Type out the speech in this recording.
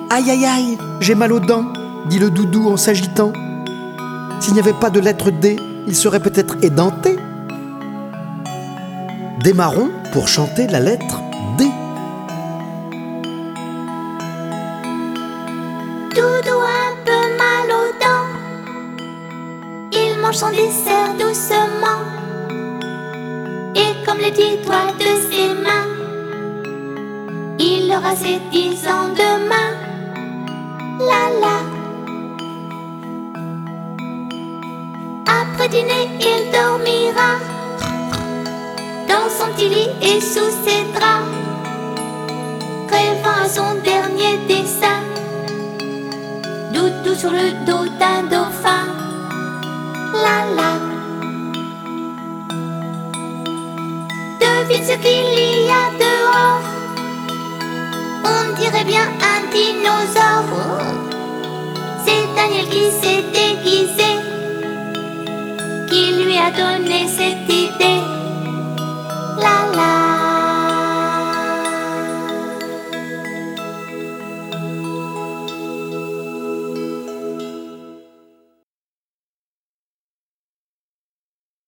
Aïe aïe aïe, j'ai mal aux dents, dit le doudou en s'agitant. S'il n'y avait pas de lettre D, il serait peut-être édenté. Démarrons pour chanter la lettre D. Doudou un peu mal aux dents, il mange son dessert doucement. Et comme les 10 doigts de ses mains, il aura ses 10 ans demain. La la. Après dîner, il dormira dans son petit lit et sous ses draps, rêvant à son dernier dessin. Doudou sur le dos d'un dauphin. La la. Devine ce qu'il y a dehors. On dirait bien un dinosaure. C'est Daniel qui s'est déguisé, qui lui a donné cette idée.